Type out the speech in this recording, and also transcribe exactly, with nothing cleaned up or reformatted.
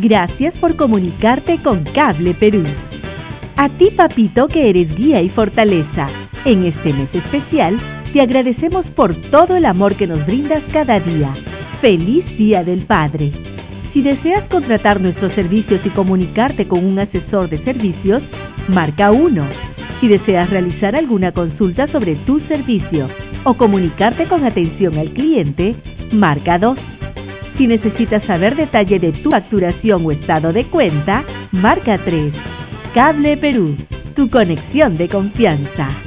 Gracias por comunicarte con Cable Perú. A ti, papito, que eres guía y fortaleza. En este mes especial, te agradecemos por todo el amor que nos brindas cada día. ¡Feliz Día del Padre! Si deseas contratar nuestros servicios y comunicarte con un asesor de servicios, marca uno. Si deseas realizar alguna consulta sobre tu servicio o comunicarte con atención al cliente, marca dos. Si necesitas saber detalle de tu facturación o estado de cuenta, marca tres. Cable Perú, tu conexión de confianza.